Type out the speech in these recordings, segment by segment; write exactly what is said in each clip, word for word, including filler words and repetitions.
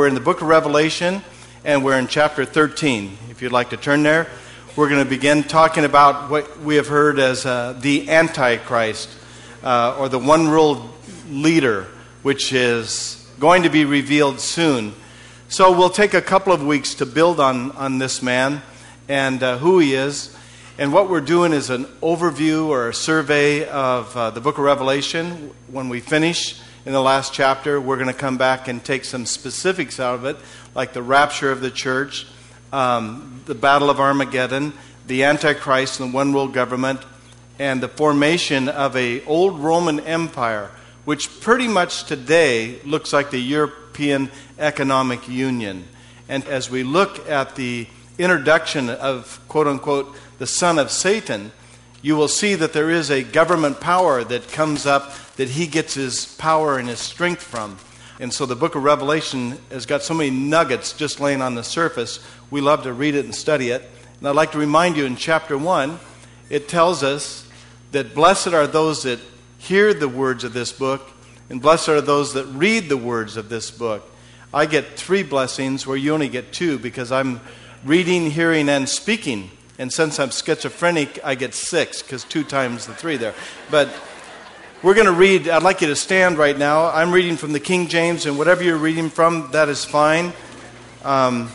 we're in the book of Revelation, and we're in chapter thirteen. If you'd like to turn there, we're going to begin talking about what we have heard as uh, the Antichrist, uh, or the one world leader, which is going to be revealed soon. So we'll take a couple of weeks to build on, on this man and uh, who he is. And what we're doing is an overview or a survey of uh, the book of Revelation. When we finish in the last chapter, we're going to come back and take some specifics out of it, like the rapture of the church, um, the battle of Armageddon, the Antichrist and the one world government, and the formation of a old Roman Empire, which pretty much today looks like the European Economic Union. And as we look at the introduction of, quote-unquote, the son of Satan, you will see that there is a government power that comes up that he gets his power and his strength from. And so the book of Revelation has got so many nuggets just laying on the surface. We love to read it and study it. And I'd like to remind you in chapter one, it tells us that blessed are those that hear the words of this book, and blessed are those that read the words of this book. I get three blessings where you only get two, because I'm reading, hearing, and speaking. And since I'm schizophrenic, I get six, because two times the three there. But we're going to read. I'd like you to stand right now. I'm reading from the King James, and whatever you're reading from, that is fine. Um,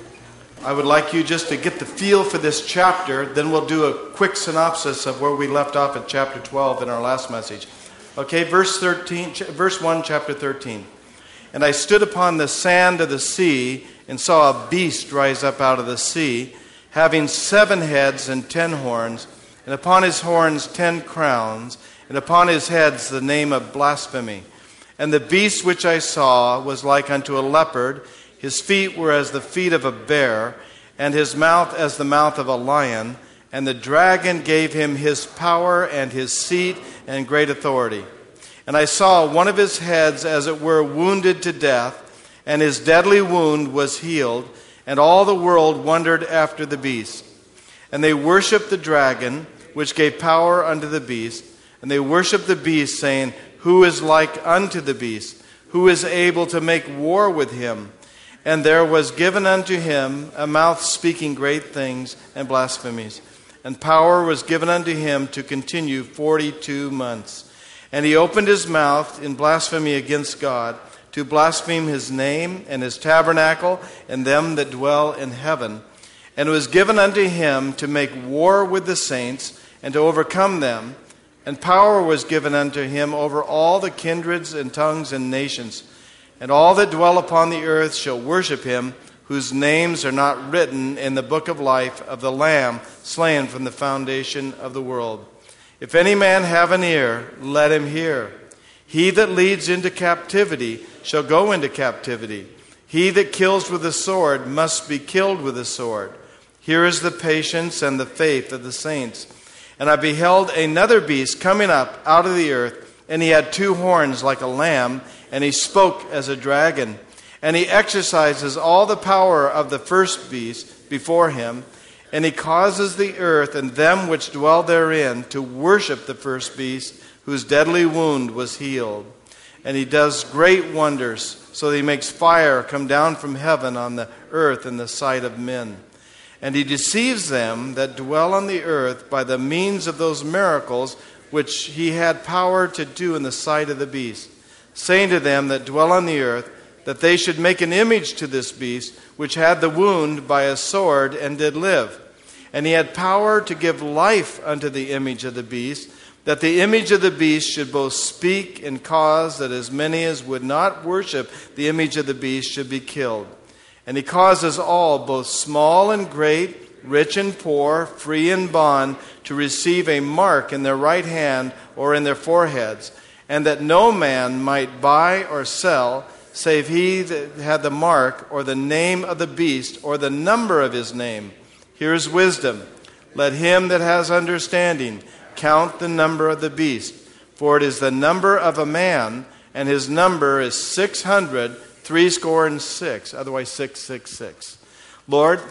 I would like you just to get the feel for this chapter. Then we'll do a quick synopsis of where we left off at chapter twelve in our last message. Okay, verse thirteen, verse one, chapter thirteen. And I stood upon the sand of the sea and saw a beast rise up out of the sea, having seven heads and ten horns, and upon his horns ten crowns, and upon his heads the name of blasphemy. And the beast which I saw was like unto a leopard. His feet were as the feet of a bear, and his mouth as the mouth of a lion. And the dragon gave him his power and his seat and great authority. And I saw one of his heads as it were wounded to death, and his deadly wound was healed, and all the world wondered after the beast. And they worshipped the dragon, which gave power unto the beast. And they worshipped the beast, saying, Who is like unto the beast? Who is able to make war with him? And there was given unto him a mouth speaking great things and blasphemies. And power was given unto him to continue forty-two months. And he opened his mouth in blasphemy against God, to blaspheme his name and his tabernacle and them that dwell in heaven. And it was given unto him to make war with the saints and to overcome them. And power was given unto him over all the kindreds and tongues and nations. And all that dwell upon the earth shall worship him, whose names are not written in the book of life of the Lamb slain from the foundation of the world. If any man have an ear, let him hear. He that leads into captivity shall go into captivity. He that kills with the sword must be killed with the sword. Here is the patience and the faith of the saints. And I beheld another beast coming up out of the earth, and he had two horns like a lamb, and he spoke as a dragon. And he exercises all the power of the first beast before him, and he causes the earth and them which dwell therein to worship the first beast, whose deadly wound was healed. And he does great wonders, so that he makes fire come down from heaven on the earth in the sight of men. And he deceives them that dwell on the earth by the means of those miracles which he had power to do in the sight of the beast, saying to them that dwell on the earth, that they should make an image to this beast, which had the wound by a sword and did live. And he had power to give life unto the image of the beast, that the image of the beast should both speak and cause that as many as would not worship the image of the beast should be killed. And he causes all, both small and great, rich and poor, free and bond, to receive a mark in their right hand or in their foreheads, and that no man might buy or sell, save he that had the mark or the name of the beast or the number of his name. Here is wisdom. Let him that has understanding count the number of the beast, for it is the number of a man, and his number is six hundred, threescore and six, otherwise six six six. Lord,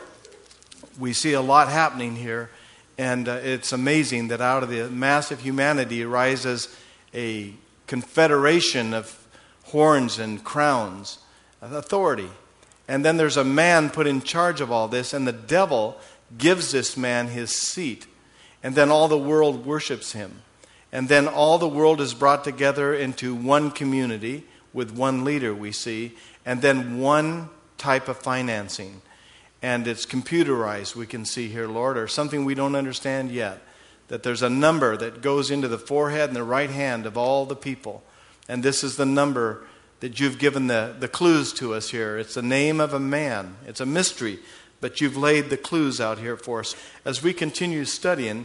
we see a lot happening here, and uh, it's amazing that out of the mass of humanity arises a confederation of horns and crowns, of authority. And then there's a man put in charge of all this, and the devil gives this man his seat. And then all the world worships him. And then all the world is brought together into one community with one leader, we see, and then one type of financing. And it's computerized, we can see here, Lord, or something we don't understand yet. That there's a number that goes into the forehead and the right hand of all the people. And this is the number that you've given the, the clues to us here. It's the name of a man. It's a mystery, but you've laid the clues out here for us. As we continue studying,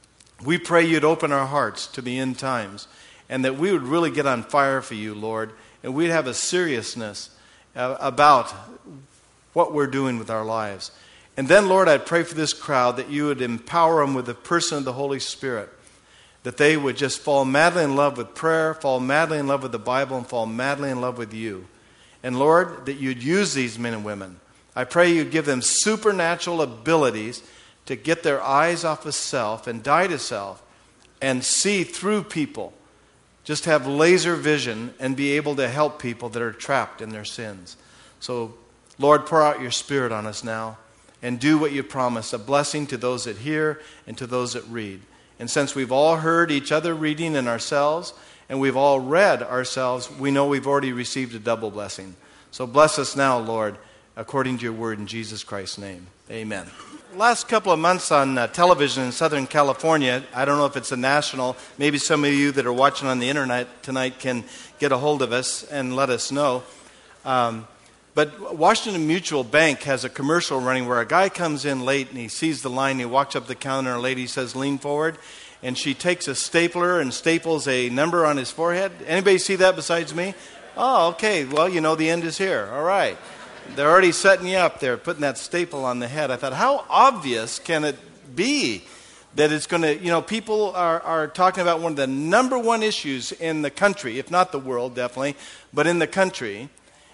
we pray you'd open our hearts to the end times, and that we would really get on fire for you, Lord, and we'd have a seriousness uh, about what we're doing with our lives. And then, Lord, I'd pray for this crowd that you would empower them with the person of the Holy Spirit, that they would just fall madly in love with prayer, fall madly in love with the Bible, and fall madly in love with you. And Lord, that you'd use these men and women. I pray you'd give them supernatural abilities to get their eyes off of self and die to self and see through people. Just have laser vision and be able to help people that are trapped in their sins. So, Lord, pour out your Spirit on us now and do what you promised, a blessing to those that hear and to those that read. And since we've all heard each other reading and ourselves, and we've all read ourselves, we know we've already received a double blessing. So bless us now, Lord, according to your word in Jesus Christ's name. Amen. Last couple of months on uh, television in Southern California, I don't know if it's a national, maybe some of you that are watching on the internet tonight can get a hold of us and let us know. Um, but Washington Mutual Bank has a commercial running where a guy comes in late and he sees the line, he walks up the counter and a lady says, lean forward, and she takes a stapler and staples a number on his forehead. Anybody see that besides me? Oh, okay, well, you know the end is here. All right. They're already setting you up there, putting that staple on the head. I thought, how obvious can it be that it's going to, you know, people are, are talking about one of the number one issues in the country, if not the world, definitely, but in the country,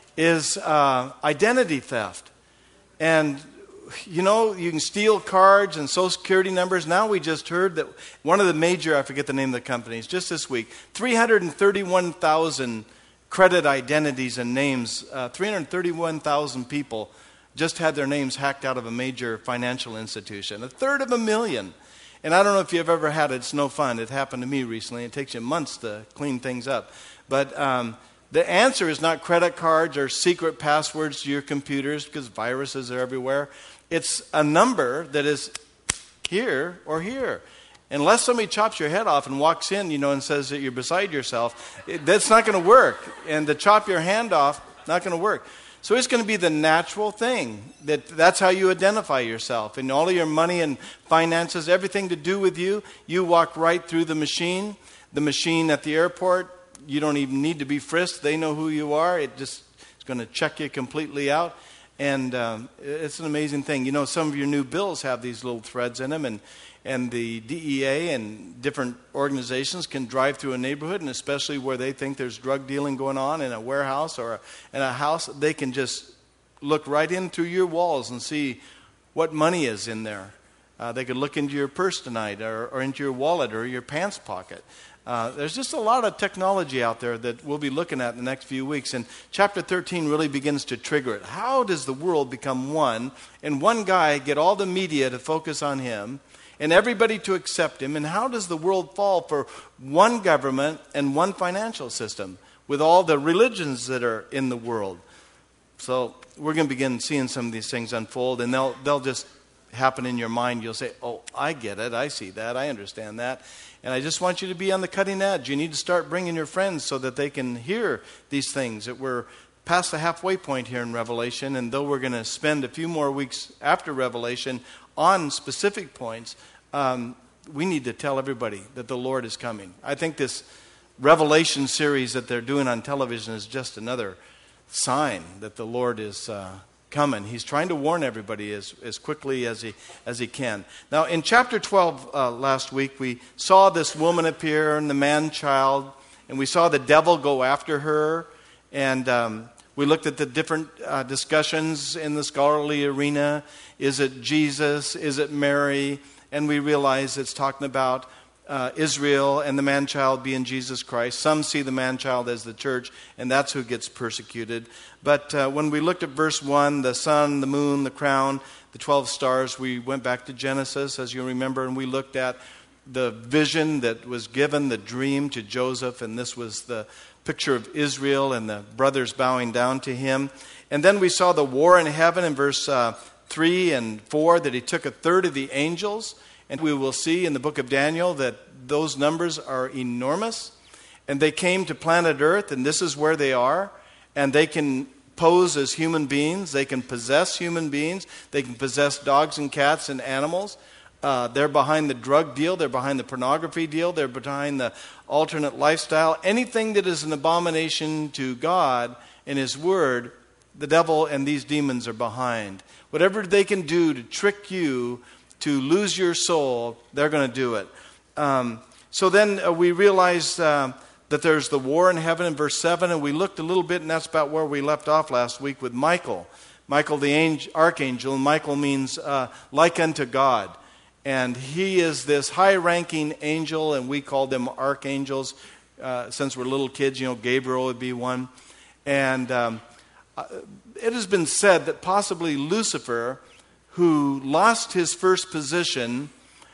is uh, identity theft. And, you know, you can steal cards and social security numbers. Now we just heard that one of the major, I forget the name of the companies, just this week, three hundred thirty-one thousand credit identities and names, uh, three hundred thirty-one thousand people just had their names hacked out of a major financial institution. A third of a million. And I don't know if you've ever had it. It's no fun. It happened to me recently. It takes you months to clean things up. But um, the answer is not credit cards or secret passwords to your computers because viruses are everywhere. It's a number that is here or here. Unless somebody chops your head off and walks in, you know, and says that you're beside yourself, it, that's not going to work. And to chop your hand off, not going to work. So it's going to be the natural thing. That that's how you identify yourself. And all of your money and finances, everything to do with you, you walk right through the machine. The machine at the airport, you don't even need to be frisked. They know who you are. It just is going to check you completely out. And um, it's an amazing thing. You know, some of your new bills have these little threads in them, and And the D E A and different organizations can drive through a neighborhood, and especially where they think there's drug dealing going on in a warehouse or a, in a house, they can just look right in through your walls and see what money is in there. Uh, they could look into your purse tonight or, or into your wallet or your pants pocket. Uh, there's just a lot of technology out there that we'll be looking at in the next few weeks. And chapter thirteen really begins to trigger it. How does the world become one, and one guy get all the media to focus on him, and everybody to accept him? And how does the world fall for one government and one financial system with all the religions that are in the world? So we're going to begin seeing some of these things unfold, and they'll they'll just happen in your mind. You'll say, oh, I get it. I see that. I understand that. And I just want you to be on the cutting edge. You need to start bringing your friends so that they can hear these things. That we're past the halfway point here in Revelation, and though we're going to spend a few more weeks after Revelation on specific points, um, we need to tell everybody that the Lord is coming. I think this Revelation series that they're doing on television is just another sign that the Lord is uh, coming. He's trying to warn everybody as, as quickly as he as he can. Now, in chapter twelve uh, last week, we saw this woman appear and the man-child, and we saw the devil go after her, and um, we looked at the different uh, discussions in the scholarly arena. Is it Jesus? Is it Mary? And we realize it's talking about uh, Israel and the man-child being Jesus Christ. Some see the man-child as the church, and that's who gets persecuted. But uh, when we looked at verse one, the sun, the moon, the crown, the twelve stars, we went back to Genesis, as you remember, and we looked at the vision that was given, the dream to Joseph, and this was the picture of Israel and the brothers bowing down to him. And then we saw the war in heaven in verse uh, three and four, that he took a third of the angels. And we will see in the book of Daniel that those numbers are enormous. And they came to planet Earth, and this is where they are. And they can pose as human beings. They can possess human beings. They can possess dogs and cats and animals. Uh, they're behind the drug deal. They're behind the pornography deal. They're behind the alternate lifestyle. Anything that is an abomination to God and His Word, the devil and these demons are behind. Whatever they can do to trick you to lose your soul, they're going to do it. Um, so then uh, we realized uh, that there's the war in heaven in verse seven, and we looked a little bit, and that's about where we left off last week with Michael. Michael the angel, archangel, and Michael means uh, like unto God. And he is this high-ranking angel, and we call them archangels. Uh, since we're little kids, you know, Gabriel would be one. And um, it has been said that possibly Lucifer, who lost his first position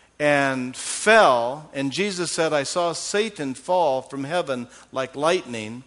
and fell, and Jesus said, I saw Satan fall from heaven like lightning,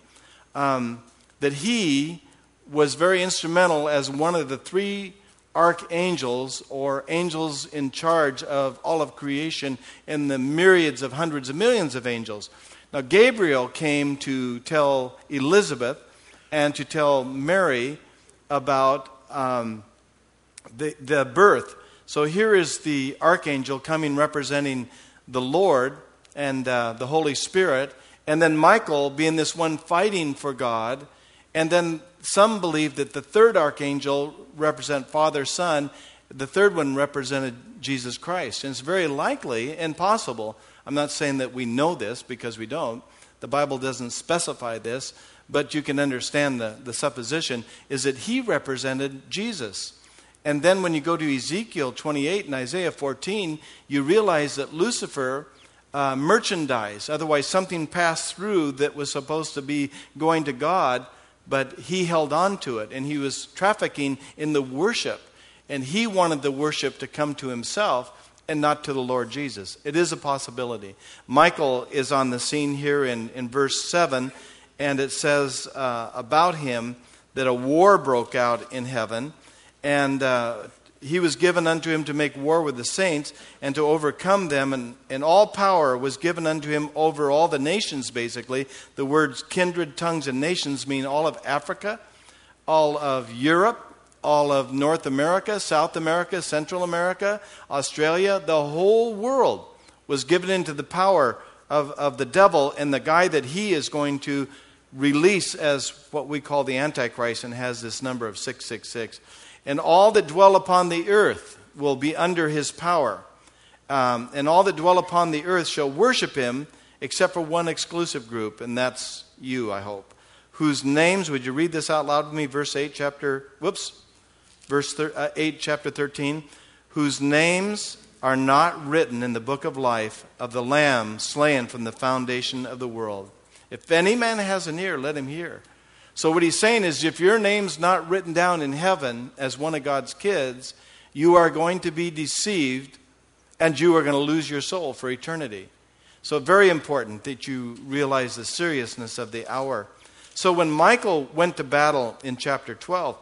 um, that he was very instrumental as one of the three archangels, or angels in charge of all of creation, and the myriads of hundreds of millions of angels. Now, Gabriel came to tell Elizabeth and to tell Mary about um, the, the birth. So here is the archangel coming representing the Lord and uh, the Holy Spirit, and then Michael being this one fighting for God. And then some believe that the third archangel represent Father, Son. The third one represented Jesus Christ. And it's very likely and possible. I'm not saying that we know this, because we don't. The Bible doesn't specify this, but you can understand the, the supposition is that he represented Jesus. And then when you go to Ezekiel twenty-eight and Isaiah fourteen, you realize that Lucifer uh, merchandise, otherwise something passed through that was supposed to be going to God, but he held on to it, and he was trafficking in the worship. And he wanted the worship to come to himself and not to the Lord Jesus. It is a possibility. Michael is on the scene here in, in verse seven, and it says uh, about him that a war broke out in heaven, and uh, he was given unto him to make war with the saints and to overcome them, and, and all power was given unto him over all the nations, basically. The words kindred, tongues, and nations mean all of Africa, all of Europe, all of North America, South America, Central America, Australia. The whole world was given into the power of, of the devil and the guy that he is going to release as what we call the Antichrist, and has this number of six six six. And all that dwell upon the earth will be under his power. Um, and all that dwell upon the earth shall worship him, except for one exclusive group, and that's you, I hope. Whose names, would you read this out loud with me? Verse eight, chapter, whoops, verse thir- uh, eight, chapter thirteen. Whose names are not written in the book of life of the Lamb slain from the foundation of the world. If any man has an ear, let him hear. So what he's saying is, if your name's not written down in heaven as one of God's kids, you are going to be deceived, and you are going to lose your soul for eternity. So very important that you realize the seriousness of the hour. So when Michael went to battle in chapter twelve,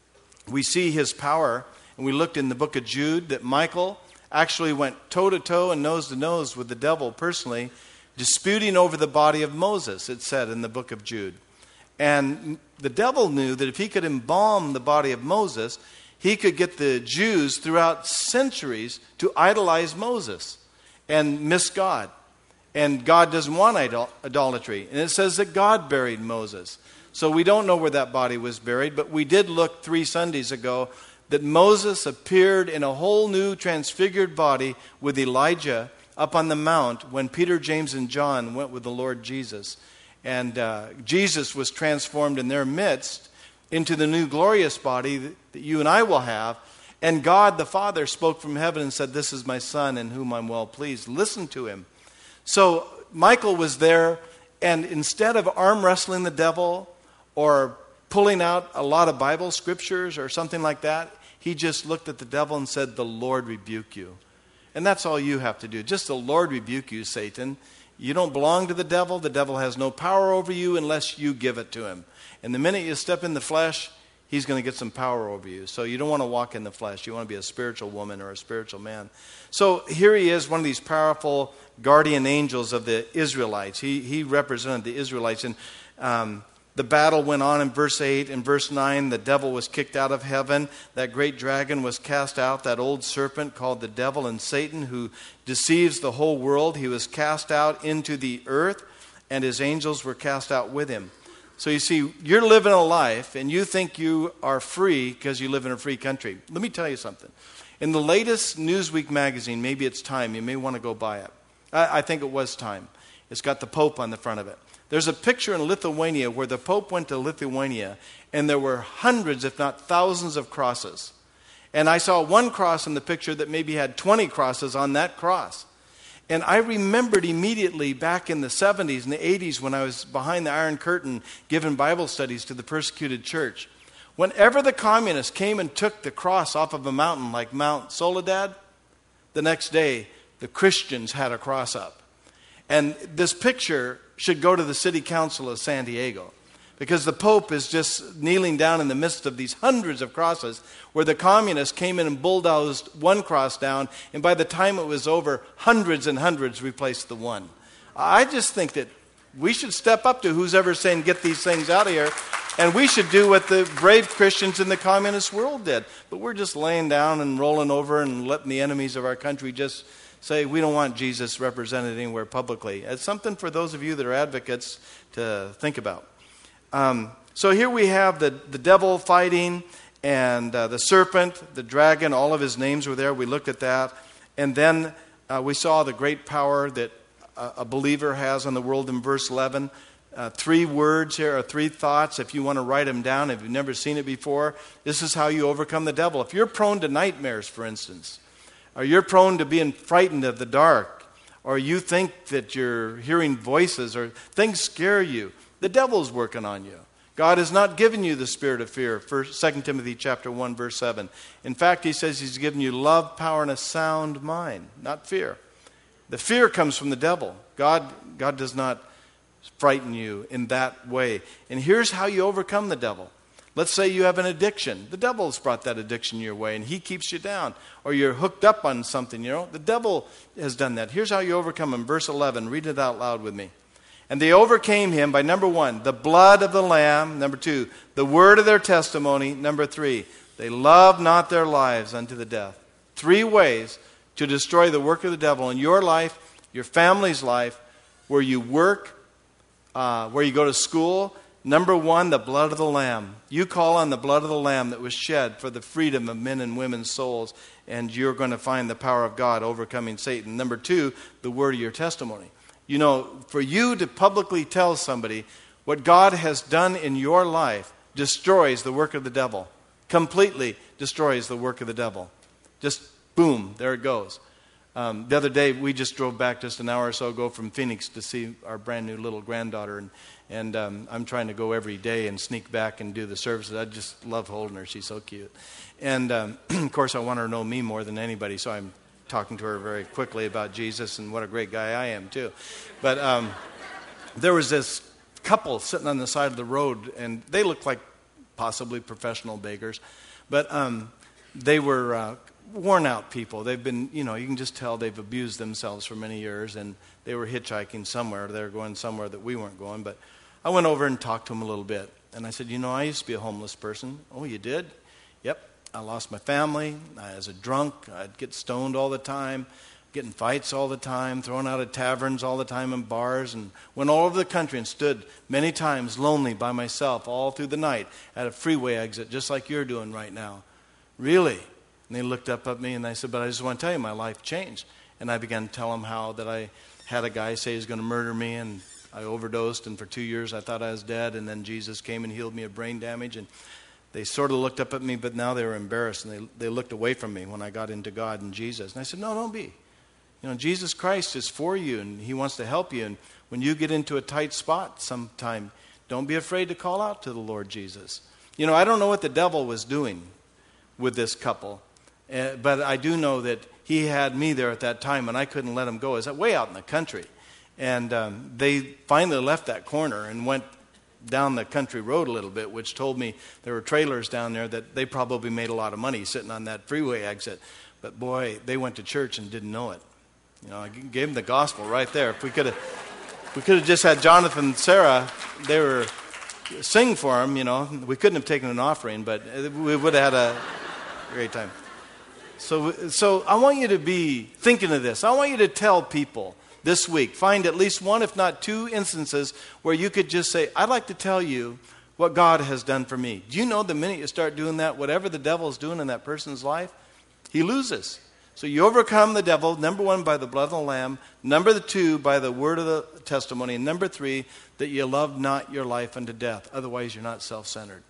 we see his power, and we looked in the book of Jude that Michael actually went toe-to-toe and nose-to-nose with the devil personally, disputing over the body of Moses, it said in the book of Jude. And the devil knew that if he could embalm the body of Moses, he could get the Jews throughout centuries to idolize Moses and miss God. And God doesn't want idol- idolatry. And it says that God buried Moses. So we don't know where that body was buried, but we did look three Sundays ago that Moses appeared in a whole new transfigured body with Elijah up on the mount when Peter, James, and John went with the Lord Jesus. And uh, Jesus was transformed in their midst into the new glorious body that, that you and I will have. And God the Father spoke from heaven and said, "This is my Son in whom I'm well pleased. Listen to him." So Michael was there, and instead of arm wrestling the devil or pulling out a lot of Bible scriptures or something like that, he just looked at the devil and said, "The Lord rebuke you." And that's all you have to do. Just the Lord rebuke you, Satan. You don't belong to the devil. The devil has no power over you unless you give it to him. And the minute you step in the flesh, he's going to get some power over you. So you don't want to walk in the flesh. You want to be a spiritual woman or a spiritual man. So here he is, one of these powerful guardian angels of the Israelites. He he represented the Israelites. And um, the battle went on in verse eight. In verse nine, the devil was kicked out of heaven. That great dragon was cast out, that old serpent called the devil and Satan, who deceives the whole world. He was cast out into the earth, and his angels were cast out with him. So you see, you're living a life, and you think you are free because you live in a free country. Let me tell you something. In the latest Newsweek magazine, maybe it's Time, you may want to go buy it. I, I think it was Time. It's got the Pope on the front of it. There's a picture in Lithuania where the Pope went to Lithuania, and there were hundreds, if not thousands, of crosses. And I saw one cross in the picture that maybe had twenty crosses on that cross. And I remembered immediately back in the seventies and the eighties when I was behind the Iron Curtain giving Bible studies to the persecuted church. Whenever the communists came and took the cross off of a mountain like Mount Soledad, the next day the Christians had a cross up. And this picture should go to the city council of San Diego, because the Pope is just kneeling down in the midst of these hundreds of crosses where the communists came in and bulldozed one cross down, and by the time it was over, hundreds and hundreds replaced the one. I just think that we should step up to who's ever saying, "Get these things out of here," and we should do what the brave Christians in the communist world did. But we're just laying down and rolling over and letting the enemies of our country just say, "We don't want Jesus represented anywhere publicly." It's something for those of you that are advocates to think about. Um, so here we have the, the devil fighting, and uh, the serpent, the dragon, all of his names were there. We looked at that. And then uh, we saw the great power that a, a believer has on the world in verse eleven. Uh, three words here, or three thoughts, if you want to write them down, if you've never seen it before. This is how you overcome the devil. If you're prone to nightmares, for instance, or you're prone to being frightened of the dark, or you think that you're hearing voices, or things scare you, the devil's working on you. God has not given you the spirit of fear. First, Second Timothy chapter one, verse seven. In fact, he says he's given you love, power, and a sound mind, not fear. The fear comes from the devil. God, God does not frighten you in that way. And here's how you overcome the devil. Let's say you have an addiction. The devil's brought that addiction your way, and he keeps you down. Or you're hooked up on something, you know. The devil has done that. Here's how you overcome him. Verse eleven. Read it out loud with me. And they overcame him by, number one, the blood of the Lamb. Number two, the word of their testimony. Number three, they loved not their lives unto the death. Three ways to destroy the work of the devil in your life, your family's life, where you work, uh, where you go to school. Number one, the blood of the Lamb. You call on the blood of the Lamb that was shed for the freedom of men and women's souls, and you're going to find the power of God overcoming Satan. Number two, the word of your testimony. You know, for you to publicly tell somebody what God has done in your life destroys the work of the devil. Completely destroys the work of the devil. Just boom, there it goes. Um, the other day, we just drove back just an hour or so ago from Phoenix to see our brand new little granddaughter. And, and um, I'm trying to go every day and sneak back and do the services. I just love holding her. She's so cute. And, um, of course, I want her to know me more than anybody, so I'm talking to her very quickly about Jesus and what a great guy I am, too. But um, there was this couple sitting on the side of the road, and they looked like possibly professional beggars. But um, they were uh, worn-out people. They've been, you know, you can just tell they've abused themselves for many years, and they were hitchhiking somewhere. They were going somewhere that we weren't going. But I went over and talked to them a little bit. And I said, you know, I used to be a homeless person. Oh, you did? Yep. I lost my family. I was a drunk. I'd get stoned all the time, get in fights all the time, thrown out of taverns all the time and bars, and went all over the country and stood many times lonely by myself all through the night at a freeway exit, just like you're doing right now. Really? And they looked up at me and I said, but I just want to tell you, my life changed. And I began to tell them how that I had a guy say he was going to murder me, and I overdosed, and for two years I thought I was dead, and then Jesus came and healed me of brain damage. And they sort of looked up at me, but now they were embarrassed, and they they looked away from me when I got into God and Jesus. And I said, no, don't be. You know, Jesus Christ is for you, and he wants to help you. And when you get into a tight spot sometime, don't be afraid to call out to the Lord Jesus. You know, I don't know what the devil was doing with this couple, uh, but I do know that he had me there at that time, and I couldn't let him go. It was way out in the country. And um, they finally left that corner and went down the country road a little bit, which told me there were trailers down there that they probably made a lot of money sitting on that freeway exit. But boy, they went to church and didn't know it. You know, I gave them the gospel right there. If we could have, we could have just had Jonathan and Sarah, they were sing for him. You know, we couldn't have taken an offering, but we would have had a great time. So, so I want you to be thinking of this. I want you to tell people this week, find at least one, if not two instances where you could just say, I'd like to tell you what God has done for me. Do you know the minute you start doing that, whatever the devil is doing in that person's life, he loses. So you overcome the devil, number one, by the blood of the Lamb, number two, by the word of the testimony, and number three, that you love not your life unto death. Otherwise, you're not self-centered.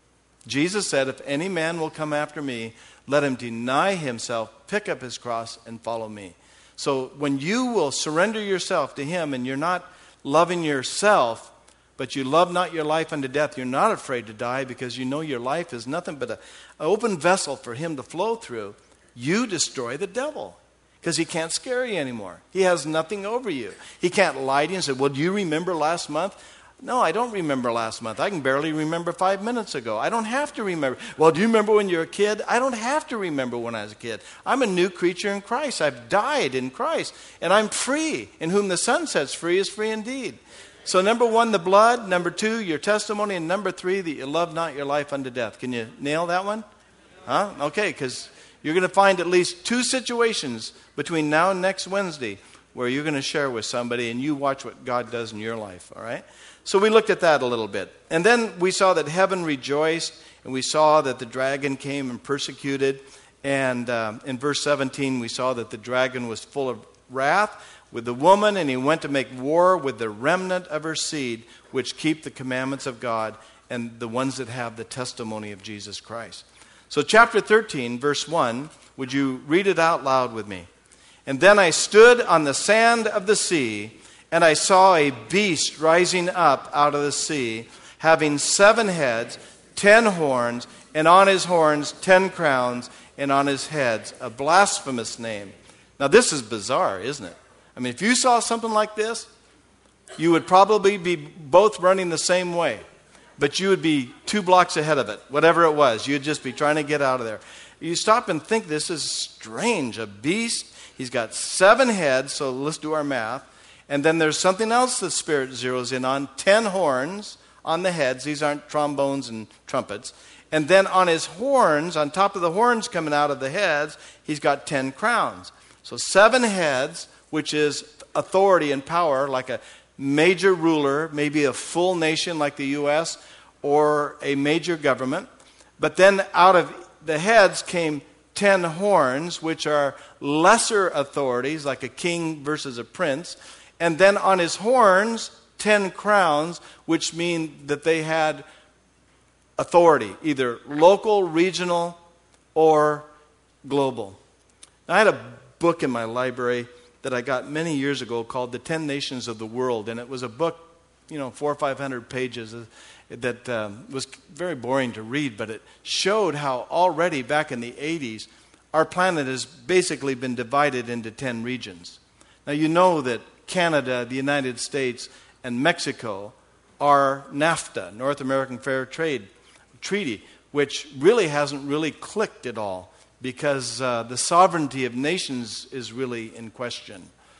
Jesus said, if any man will come after me, let him deny himself, pick up his cross, and follow me. So when you will surrender yourself to him and you're not loving yourself, but you love not your life unto death, you're not afraid to die because you know your life is nothing but a, an open vessel for him to flow through, you destroy the devil because he can't scare you anymore. He has nothing over you. He can't lie to you and say, well, do you remember last month? No, I don't remember last month. I can barely remember five minutes ago. I don't have to remember. Well, do you remember when you were a kid? I don't have to remember when I was a kid. I'm a new creature in Christ. I've died in Christ, and I'm free. In whom the Son sets free is free indeed. So number one, the blood. Number two, your testimony. And number three, that you love not your life unto death. Can you nail that one? Huh? Okay, because you're going to find at least two situations between now and next Wednesday where you're going to share with somebody, and you watch what God does in your life, all right? So we looked at that a little bit. And then we saw that heaven rejoiced, and we saw that the dragon came and persecuted. And um, in verse seventeen, we saw that the dragon was full of wrath with the woman, and he went to make war with the remnant of her seed, which keep the commandments of God, and the ones that have the testimony of Jesus Christ. So chapter thirteen, verse one, would you read it out loud with me? And then I stood on the sand of the sea, and I saw a beast rising up out of the sea, having seven heads, ten horns, and on his horns ten crowns, and on his heads a blasphemous name. Now this is bizarre, isn't it? I mean, if you saw something like this, you would probably be both running the same way, but you would be two blocks ahead of it, whatever it was. You'd just be trying to get out of there. You stop and think, this is strange. A beast, he's got seven heads, so let's do our math. And then there's something else the Spirit zeroes in on, ten horns on the heads. These aren't trombones and trumpets. And then on his horns, on top of the horns coming out of the heads, he's got ten crowns. So seven heads, which is authority and power, like a major ruler, maybe a full nation like the U S, or a major government. But then out of the heads came ten horns, which are lesser authorities, like a king versus a prince. And then on his horns, ten crowns, which mean that they had authority, either local, regional, or global. Now, I had a book in my library that I got many years ago called The Ten Nations of the World. And it was a book, you know, four or five hundred pages that um, was very boring to read, but it showed how already back in the eighties, our planet has basically been divided into ten regions. Now, you know that Canada, the United States, and Mexico are NAFTA, North American Fair Trade Treaty, which really hasn't really clicked at all because uh, the sovereignty of nations is really in question.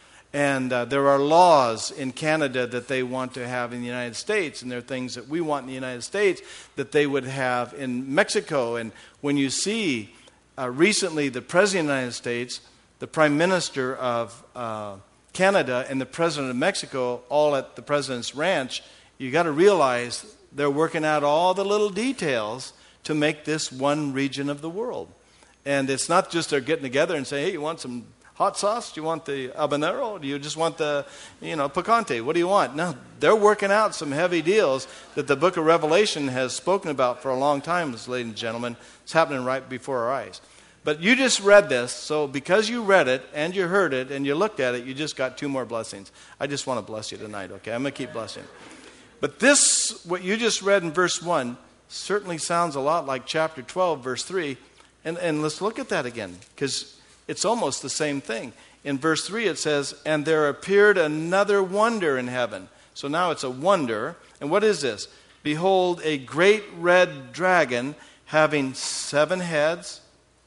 And uh, there are laws in Canada that they want to have in the United States, and there are things that we want in the United States that they would have in Mexico. And when you see uh, recently the President of the United States, the Prime Minister of uh, Canada, and the President of Mexico all at the President's ranch, you got to realize they're working out all the little details to make this one region of the world. And it's not just they're getting together and saying, hey, you want some hot sauce? Do you want the habanero? Do you just want the, you know, picante? What do you want? No, they're working out some heavy deals that the book of Revelation has spoken about for a long time, ladies and gentlemen. It's happening right before our eyes. But you just read this, so because you read it and you heard it and you looked at it, you just got two more blessings. I just want to bless you tonight, okay? I'm going to keep blessing. But this, what you just read in verse one, certainly sounds a lot like chapter twelve, verse three. And, and let's look at that again, because it's almost the same thing. In verse three it says, and there appeared another wonder in heaven. So now it's a wonder. And what is this? Behold, a great red dragon having seven heads,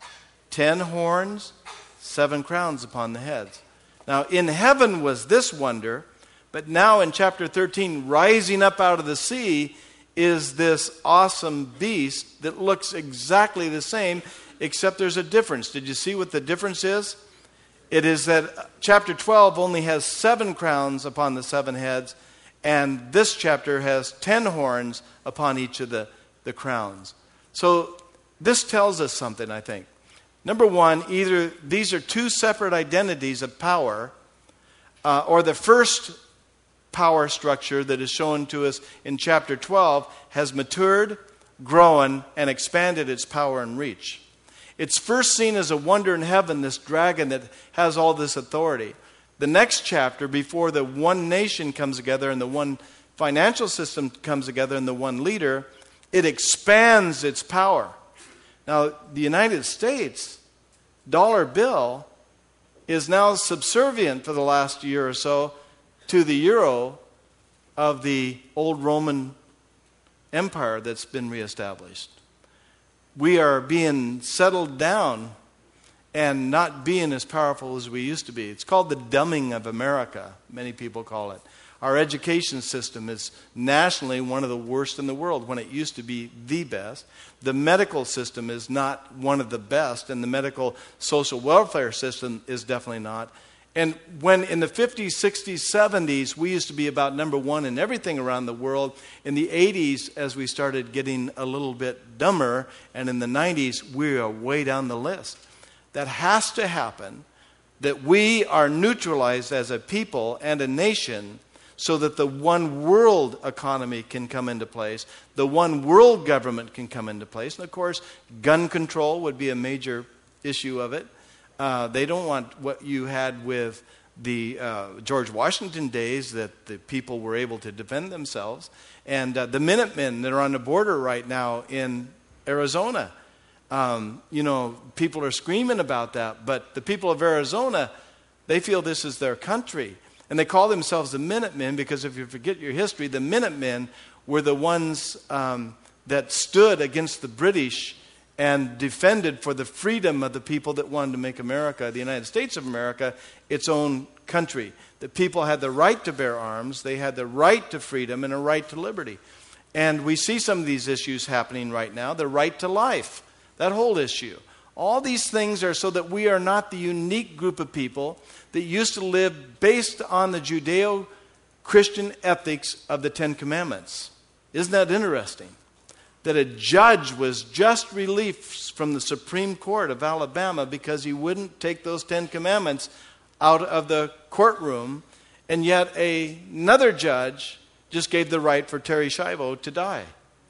ten horns, seven crowns upon the heads. Now in heaven was this wonder, but now in chapter thirteen, rising up out of the sea is this awesome beast that looks exactly the same, except there's a difference. Did you see what the difference is? It is that chapter twelve only has seven crowns upon the seven heads, and this chapter has ten horns upon each of the, the crowns. So this tells us something, I think. Number one, either these are two separate identities of power, uh, or the first power structure that is shown to us in chapter twelve has matured, grown, and expanded its power and reach. It's first seen as a wonder in heaven, this dragon that has all this authority. The next chapter, before the one nation comes together and the one financial system comes together and the one leader, it expands its power. Now, the United States dollar bill is now subservient for the last year or so to the euro of the old Roman Empire that's been reestablished. We are being settled down and not being as powerful as we used to be. It's called the dumbing of America, many people call it. Our education system is nationally one of the worst in the world when it used to be the best. The medical system is not one of the best, and the medical social welfare system is definitely not. And when in the fifties, sixties, seventies, we used to be about number one in everything around the world. In the eighties, as we started getting a little bit dumber, and in the nineties, we are way down the list. That has to happen, that we are neutralized as a people and a nation so that the one world economy can come into place, the one world government can come into place. And of course, gun control would be a major issue of it. Uh, they don't want what you had with the uh, George Washington days, that the people were able to defend themselves. And uh, the Minutemen that are on the border right now in Arizona, um, you know, people are screaming about that. But the people of Arizona, they feel this is their country. And they call themselves the Minutemen because if you forget your history, the Minutemen were the ones um, that stood against the British and defended for the freedom of the people that wanted to make America, the United States of America, its own country. The people had the right to bear arms, they had the right to freedom and a right to liberty. And we see some of these issues happening right now, the right to life, that whole issue. All these things are so that we are not the unique group of people that used to live based on the Judeo-Christian ethics of the Ten Commandments. Isn't that interesting? That a judge was just released from the Supreme Court of Alabama because he wouldn't take those Ten Commandments out of the courtroom, and yet a, another judge just gave the right for Terry Schiavo to die.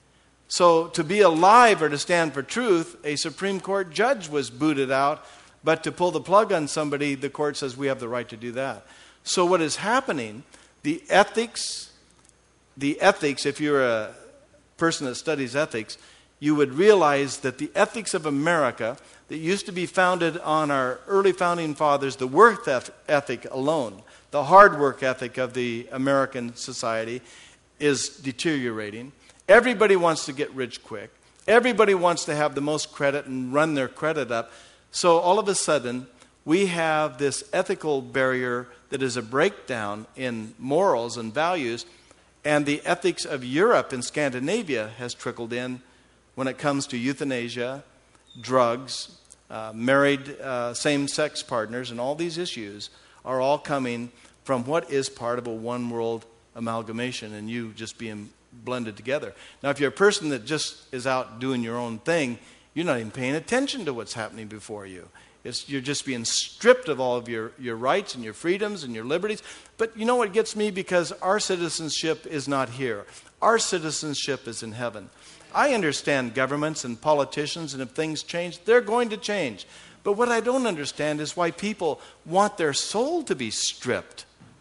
So to be alive or to stand for truth, a Supreme Court judge was booted out, but to pull the plug on somebody, the court says we have the right to do that. So what is happening, the ethics, the ethics, if you're a person that studies ethics, you would realize that the ethics of America that used to be founded on our early founding fathers, the work ethic alone, the hard work ethic of the American society is deteriorating. Everybody wants to get rich quick. Everybody wants to have the most credit and run their credit up. So all of a sudden, we have this ethical barrier that is a breakdown in morals and values. And the ethics of Europe and Scandinavia has trickled in when it comes to euthanasia, drugs, uh, married uh, same-sex partners, and all these issues are all coming from what is part of a one-world amalgamation and you just being blended together. Now, if you're a person that just is out doing your own thing, you're not even paying attention to what's happening before you. It's, you're just being stripped of all of your, your rights and your freedoms and your liberties. But you know what gets me? Because our citizenship is not here. Our citizenship is in heaven. I understand governments and politicians, and if things change, they're going to change. But what I don't understand is why people want their soul to be stripped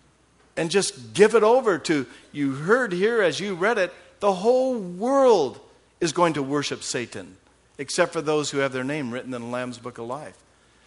and just give it over to, you heard here as you read it, the whole world is going to worship Satan, except for those who have their name written in the Lamb's Book of Life.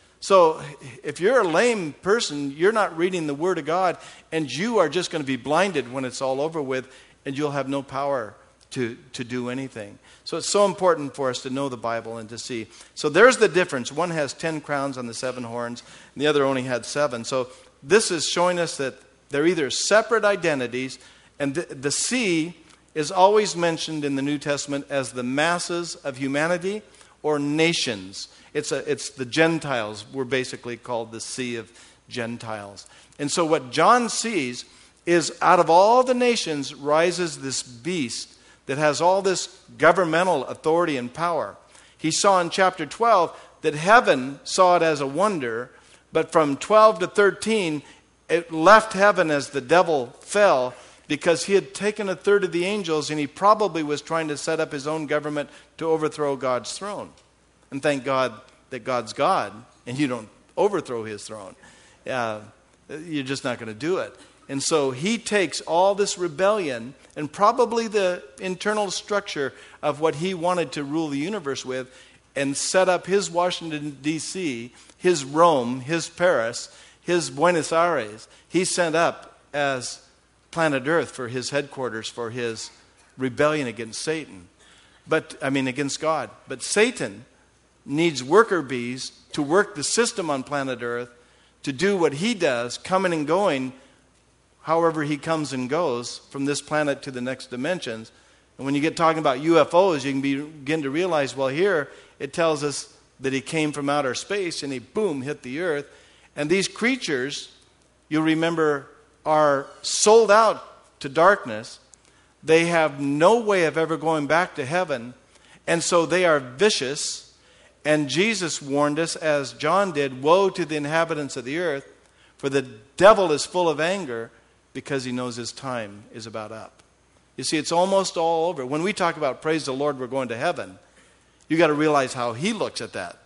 So if you're a lame person, you're not reading the Word of God, and you are just going to be blinded when it's all over with, and you'll have no power to, to do anything. So it's so important for us to know the Bible and to see. So there's the difference. One has ten crowns on the seven horns, and the other only had seven. So this is showing us that they're either separate identities, and the, the sea is always mentioned in the New Testament as the masses of humanity or nations. It's a, it's the Gentiles. We're basically called the Sea of Gentiles. And so what John sees is out of all the nations rises this beast that has all this governmental authority and power. He saw in chapter twelve that heaven saw it as a wonder, but from twelve to thirteen, it left heaven as the devil fell because he had taken a third of the angels and he probably was trying to set up his own government to overthrow God's throne. And thank God that God's God and you don't overthrow his throne. Uh, you're just not going to do it. And so he takes all this rebellion and probably the internal structure of what he wanted to rule the universe with and set up his Washington, D C, his Rome, his Paris, his Buenos Aires. He sent up as planet Earth for his headquarters for his rebellion against Satan. But, I mean, against God. But Satan needs worker bees to work the system on planet Earth to do what he does, coming and going however he comes and goes from this planet to the next dimensions. And when you get talking about U F Os, you can be, begin to realize, well, here it tells us that he came from outer space and he, boom, hit the earth. And these creatures, you'll remember, are sold out to darkness. They have no way of ever going back to heaven. And so they are vicious. And Jesus warned us, as John did, woe to the inhabitants of the earth, for the devil is full of anger because he knows his time is about up. You see, it's almost all over. When we talk about praise the Lord, we're going to heaven, you got to realize how he looks at that.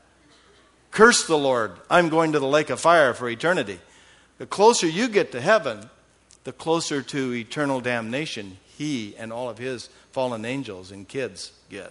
Curse the Lord, I'm going to the lake of fire for eternity. The closer you get to heaven, the closer to eternal damnation he and all of his fallen angels and kids get.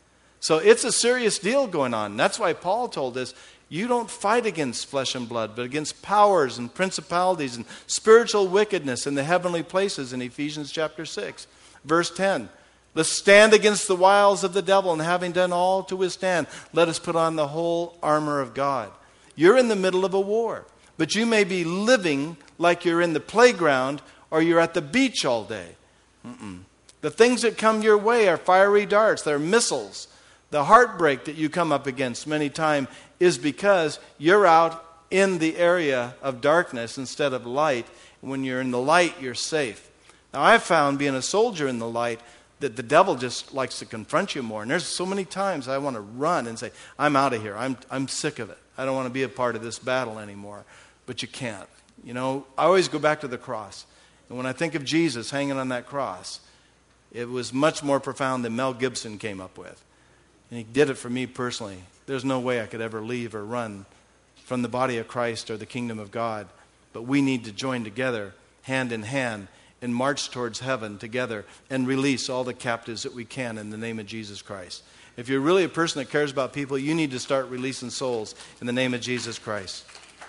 So it's a serious deal going on. That's why Paul told us, you don't fight against flesh and blood, but against powers and principalities and spiritual wickedness in the heavenly places in Ephesians chapter six. Verse ten, let's stand against the wiles of the devil, and having done all to withstand, let us put on the whole armor of God. You're in the middle of a war, but you may be living like you're in the playground or you're at the beach all day. Mm-mm. The things that come your way are fiery darts, they're missiles. The heartbreak that you come up against many times is because you're out in the area of darkness instead of light. When you're in the light, you're safe. Now, I've found, being a soldier in the light, that the devil just likes to confront you more. And there's so many times I want to run and say, I'm out of here. I'm, I'm sick of it. I don't want to be a part of this battle anymore. But you can't. You know, I always go back to the cross. And when I think of Jesus hanging on that cross, it was much more profound than Mel Gibson came up with. And he did it for me personally. There's no way I could ever leave or run from the body of Christ or the kingdom of God. But we need to join together, hand in hand, and march towards heaven together and release all the captives that we can in the name of Jesus Christ. If you're really a person that cares about people, you need to start releasing souls in the name of Jesus Christ.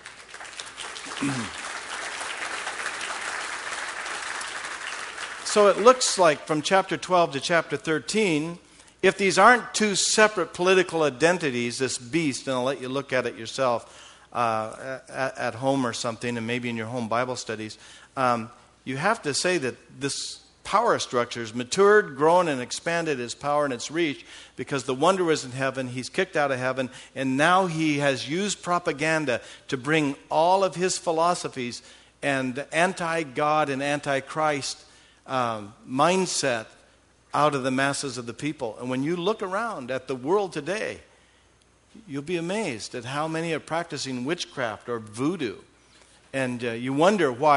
So it looks like from chapter twelve to chapter thirteen, if these aren't two separate political identities, this beast, and I'll let you look at it yourself uh, at, at home or something, and maybe in your home Bible studies, um, you have to say that this power structure has matured, grown, and expanded its power and its reach because the wonder was in heaven, he's kicked out of heaven, and now he has used propaganda to bring all of his philosophies and anti-God and anti-Christ um, mindset out of the masses of the people. And when you look around at the world today, you'll be amazed at how many are practicing witchcraft or voodoo. And uh, you wonder why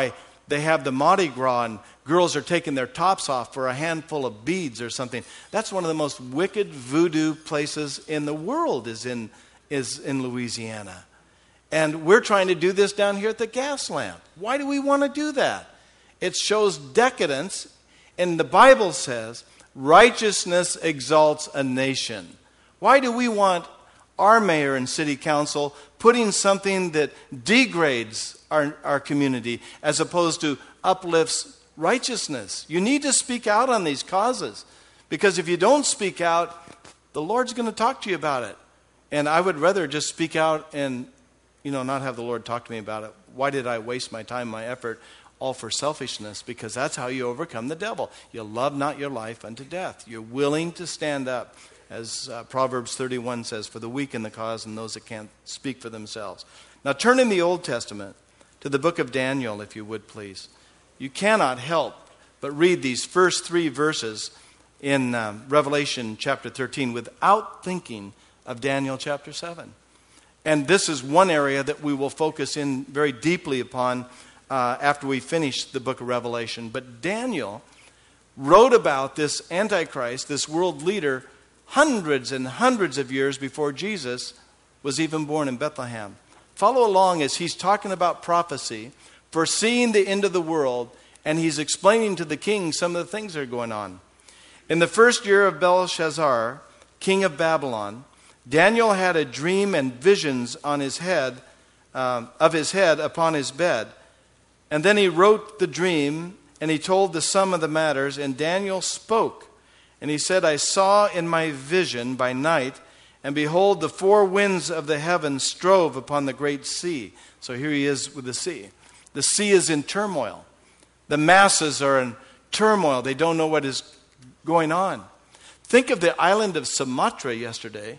they have the Mardi Gras and girls are taking their tops off for a handful of beads or something. That's one of the most wicked voodoo places in the world is in, is in Louisiana. And we're trying to do this down here at the gas lamp. Why do we want to do that? It shows decadence, and the Bible says righteousness exalts a nation. Why do we want our mayor and city council putting something that degrades our, our community as opposed to uplifts righteousness? You need to speak out on these causes, because if you don't speak out, the Lord's going to talk to you about it. And I would rather just speak out and, you know, not have the Lord talk to me about it. Why did I waste my time, my effort, all for selfishness? Because that's how you overcome the devil. You love not your life unto death. You're willing to stand up, as uh, Proverbs thirty-one says, for the weak in the cause and those that can't speak for themselves. Now turn in the Old Testament to the book of Daniel, if you would please. You cannot help but read these first three verses in um, Revelation chapter thirteen without thinking of Daniel chapter seven. And this is one area that we will focus in very deeply upon uh, after we finish the book of Revelation. But Daniel wrote about this Antichrist, this world leader, hundreds and hundreds of years before Jesus was even born in Bethlehem. Follow along as he's talking about prophecy, foreseeing the end of the world, and he's explaining to the king some of the things that are going on. In the first year of Belshazzar, king of Babylon, Daniel had a dream and visions on his head, uh, of his head upon his bed. And then he wrote the dream, and he told the sum of the matters, and Daniel spoke. And he said, I saw in my vision by night, and behold, the four winds of the heavens strove upon the great sea. So here he is with the sea. The sea is in turmoil. The masses are in turmoil. They don't know what is going on. Think of the island of Sumatra yesterday.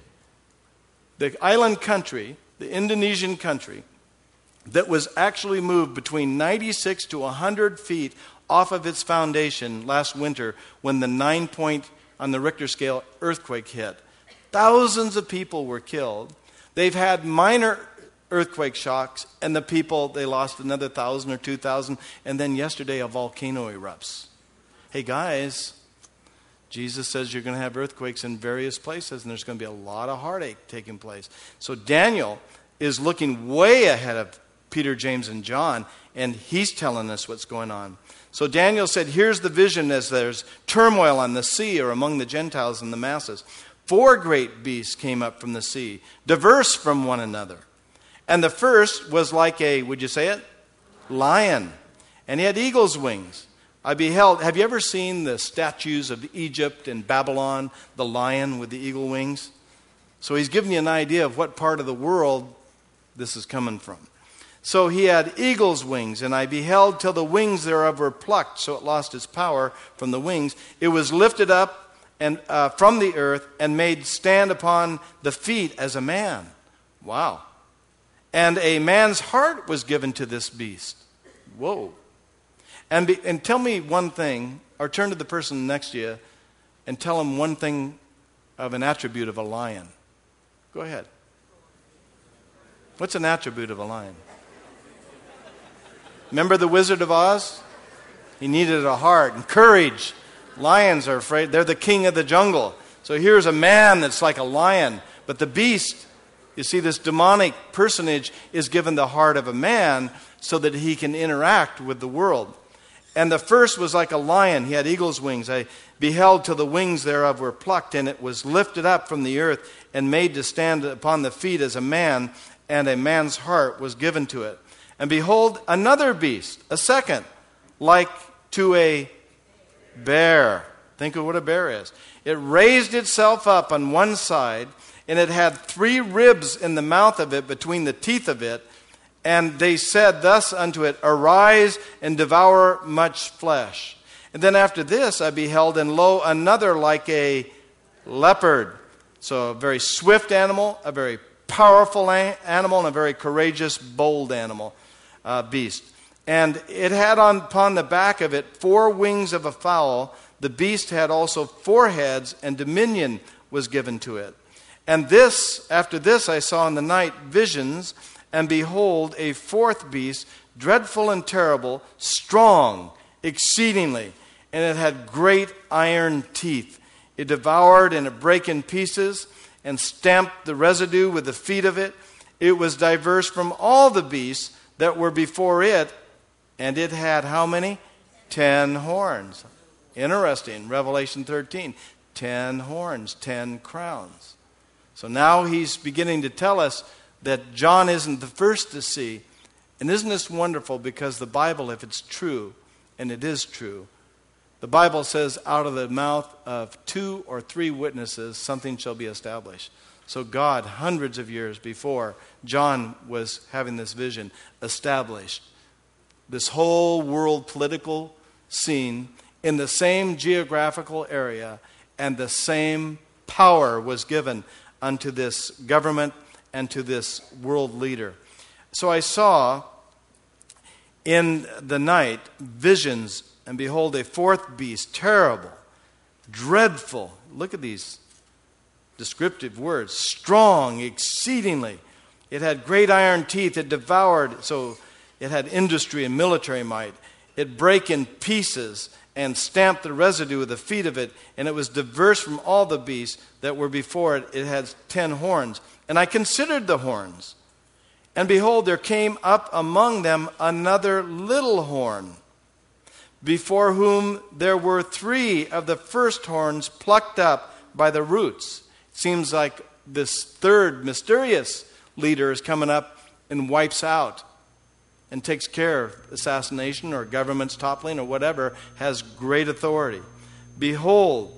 The island country, the Indonesian country, that was actually moved between ninety-six to one hundred feet off of its foundation last winter when the nine point on the Richter scale earthquake hit. Thousands of people were killed. They've had minor earthquake shocks, and the people, they lost another thousand or two thousand, and then yesterday a volcano erupts. Hey guys, Jesus says you're going to have earthquakes in various places, and there's going to be a lot of heartache taking place. So Daniel is looking way ahead of Peter, James, and John, and he's telling us what's going on. So Daniel said, here's the vision as there's turmoil on the sea or among the Gentiles and the masses. Four great beasts came up from the sea, diverse from one another. And the first was like a, would you say it? Lion. And he had eagle's wings. I beheld, have you ever seen the statues of Egypt and Babylon, the lion with the eagle wings? So he's giving you an idea of what part of the world this is coming from. So he had eagle's wings, and I beheld till the wings thereof were plucked, so it lost its power from the wings. It was lifted up and uh, from the earth and made stand upon the feet as a man. Wow. And a man's heart was given to this beast. Whoa. And, be, and tell me one thing, or turn to the person next to you and tell him one thing of an attribute of a lion. Go ahead. What's an attribute of a lion? Remember the Wizard of Oz? He needed a heart and courage. Lions are afraid. They're the king of the jungle. So here's a man that's like a lion. But the beast, you see, this demonic personage is given the heart of a man so that he can interact with the world. And the first was like a lion. He had eagle's wings. I beheld till the wings thereof were plucked, and it was lifted up from the earth and made to stand upon the feet as a man, and a man's heart was given to it. And behold, another beast, a second, like to a bear. Think of what a bear is. It raised itself up on one side, and it had three ribs in the mouth of it, between the teeth of it. And they said thus unto it, Arise and devour much flesh. And then after this I beheld, and lo, another like a leopard. So a very swift animal, a very powerful animal, and a very courageous, bold animal. Uh, beast. And it had on, upon the back of it four wings of a fowl. The beast had also four heads, and dominion was given to it. And this, after this I saw in the night visions, and behold, a fourth beast, dreadful and terrible, strong exceedingly, and it had great iron teeth. It devoured and it brake in pieces, and stamped the residue with the feet of it. It was diverse from all the beasts that were before it, and it had how many? Ten horns. Interesting, Revelation thirteen. Ten horns, ten crowns. So now he's beginning to tell us that John isn't the first to see. And isn't this wonderful? Because the Bible, if it's true, and it is true, the Bible says out of the mouth of two or three witnesses, something shall be established. So God, hundreds of years before John was having this vision, established this whole world political scene in the same geographical area, and the same power was given unto this government and to this world leader. So I saw in the night visions, and behold, a fourth beast, terrible, dreadful. Look at these descriptive words. Strong, exceedingly. It had great iron teeth. It devoured, so it had industry and military might. It brake in pieces and stamped the residue with the feet of it, and it was diverse from all the beasts that were before it. It had ten horns. And I considered the horns, and behold, there came up among them another little horn, before whom there were three of the first horns plucked up by the roots. It seems like this third mysterious leader is coming up and wipes out and takes care of assassination or government's toppling or whatever, has great authority. Behold,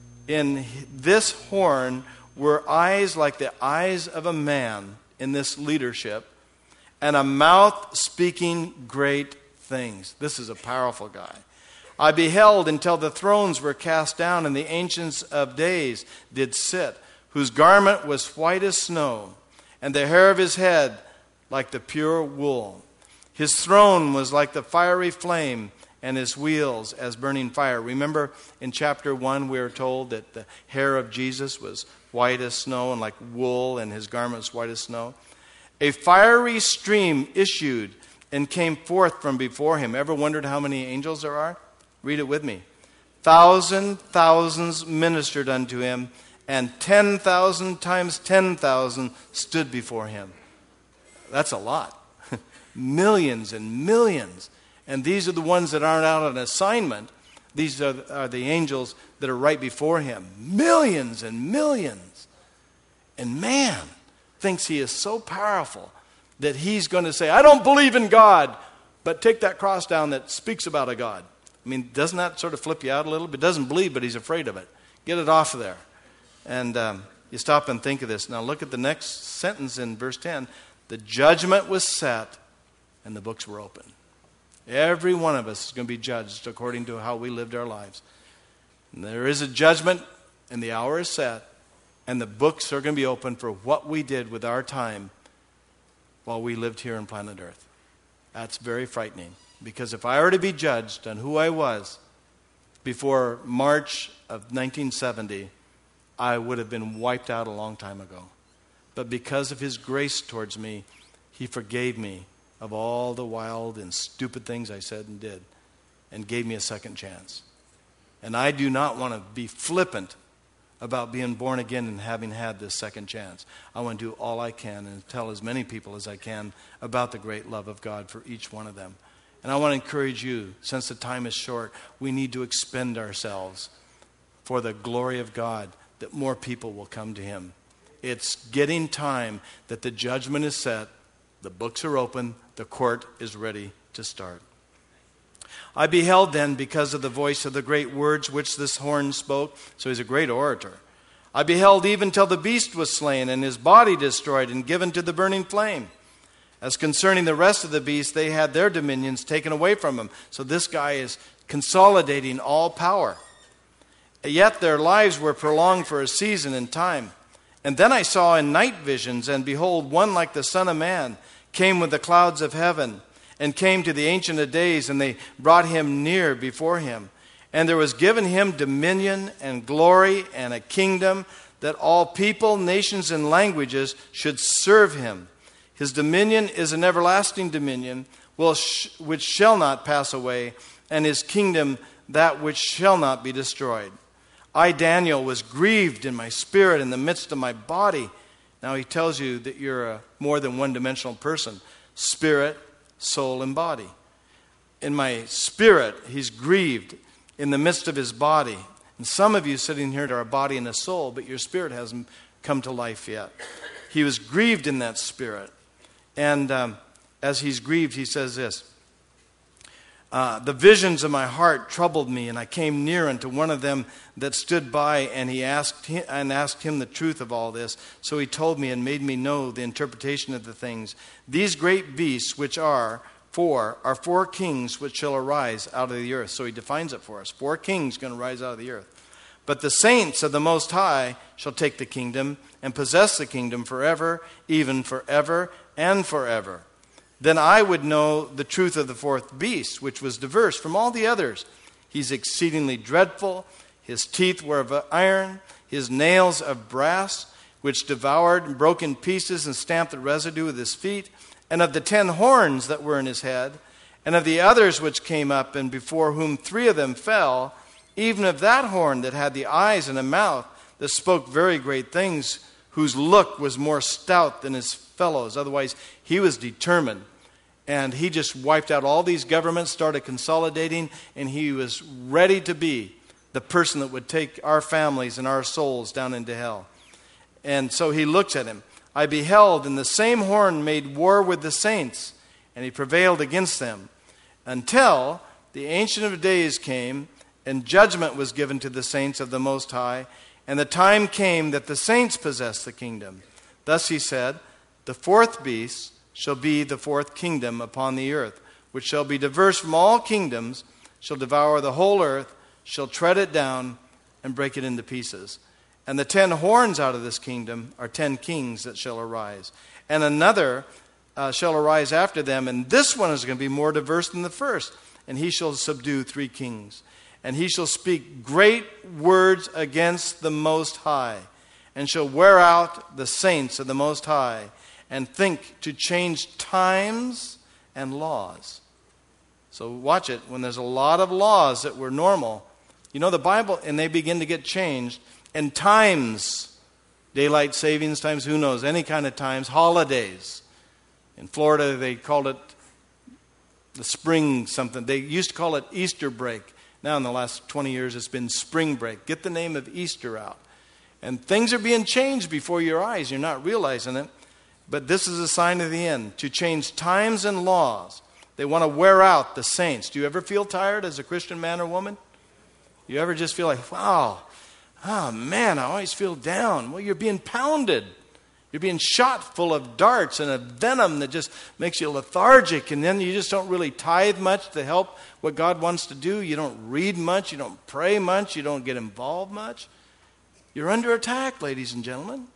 in this horn were eyes like the eyes of a man in this leadership, and a mouth speaking great things. This is a powerful guy. I beheld until the thrones were cast down, and the ancients of days did sit, whose garment was white as snow, and the hair of his head like the pure wool. His throne was like the fiery flame, and his wheels as burning fire. Remember in chapter one we are told that the hair of Jesus was white as snow and like wool, and his garment was white as snow. A fiery stream issued and came forth from before him. Ever wondered how many angels there are? Read it with me. Thousand thousands ministered unto him, and ten thousand times ten thousand stood before him. That's a lot. Millions and millions. And these are the ones that aren't out on assignment. These are, are the angels that are right before him. Millions and millions. And man thinks he is so powerful that he's going to say, I don't believe in God, but take that cross down that speaks about a God. I mean, doesn't that sort of flip you out a little bit? Doesn't believe, but he's afraid of it. Get it off of there. And um, you stop and think of this. Now look at the next sentence in verse ten. The judgment was set, and the books were open. Every one of us is going to be judged according to how we lived our lives. And there is a judgment, and the hour is set, and the books are going to be open for what we did with our time while we lived here on planet Earth. That's very frightening, because if I were to be judged on who I was before March of nineteen seventy, I would have been wiped out a long time ago. But because of his grace towards me, he forgave me of all the wild and stupid things I said and did, and gave me a second chance. And I do not want to be flippant about being born again and having had this second chance. I want to do all I can and tell as many people as I can about the great love of God for each one of them. And I want to encourage you, since the time is short, we need to expend ourselves for the glory of God, that more people will come to him. It's getting time that the judgment is set, the books are open, the court is ready to start. I beheld then, because of the voice of the great words which this horn spoke, so he's a great orator. I beheld even till the beast was slain, and his body destroyed and given to the burning flame. As concerning the rest of the beasts, they had their dominions taken away from them. So this guy is consolidating all power. Yet their lives were prolonged for a season and time. And then I saw in night visions, and behold, one like the Son of Man came with the clouds of heaven, and came to the Ancient of Days, and they brought him near before him. And there was given him dominion and glory and a kingdom, that all people, nations, and languages should serve him. His dominion is an everlasting dominion, will sh- which shall not pass away, and his kingdom that which shall not be destroyed. I, Daniel, was grieved in my spirit in the midst of my body. Now he tells you that you're a more than one-dimensional person. Spirit, soul, and body. In my spirit, he's grieved in the midst of his body. And some of you sitting here are a body and a soul, but your spirit hasn't come to life yet. He was grieved in that spirit. And um, as he's grieved, he says this, uh, the visions of my heart troubled me, and I came near unto one of them that stood by, and he asked him, and asked him the truth of all this. So he told me and made me know the interpretation of the things. These great beasts, which are four, are four kings which shall arise out of the earth. So he defines it for us. Four kings going to rise out of the earth. But the saints of the Most High shall take the kingdom and possess the kingdom forever, even forever and forever. Then I would know the truth of the fourth beast, which was diverse from all the others. He's exceedingly dreadful. His teeth were of iron, his nails of brass, which devoured and broke in pieces and stamped the residue with his feet, and of the ten horns that were in his head, and of the others which came up, and before whom three of them fell, even of that horn that had the eyes and a mouth, that spoke very great things, whose look was more stout than his fellows. Otherwise, he was determined. And he just wiped out all these governments, started consolidating, and he was ready to be the person that would take our families and our souls down into hell. And so he looks at him. I beheld, and the same horn made war with the saints, and he prevailed against them, until the Ancient of Days came, and judgment was given to the saints of the Most High, and the time came that the saints possessed the kingdom. Thus he said, the fourth beast shall be the fourth kingdom upon the earth, which shall be diverse from all kingdoms, shall devour the whole earth, shall tread it down, and break it into pieces. And the ten horns out of this kingdom are ten kings that shall arise. And another uh, shall arise after them, and this one is going to be more diverse than the first. And he shall subdue three kings. And he shall speak great words against the Most High, and shall wear out the saints of the Most High, and think to change times and laws. So watch it. When there's a lot of laws that were normal, you know the Bible, and they begin to get changed, and times, daylight savings times, who knows, any kind of times, holidays. In Florida, they called it the spring something. They used to call it Easter break. Now in the last twenty years, it's been spring break. Get the name of Easter out. And things are being changed before your eyes. You're not realizing it. But this is a sign of the end, to change times and laws. They want to wear out the saints. Do you ever feel tired as a Christian man or woman? You ever just feel like, wow, oh man, I always feel down. Well, you're being pounded. You're being shot full of darts and a venom that just makes you lethargic. And then you just don't really tithe much to help what God wants to do. You don't read much. You don't pray much. You don't get involved much. You're under attack, ladies and gentlemen.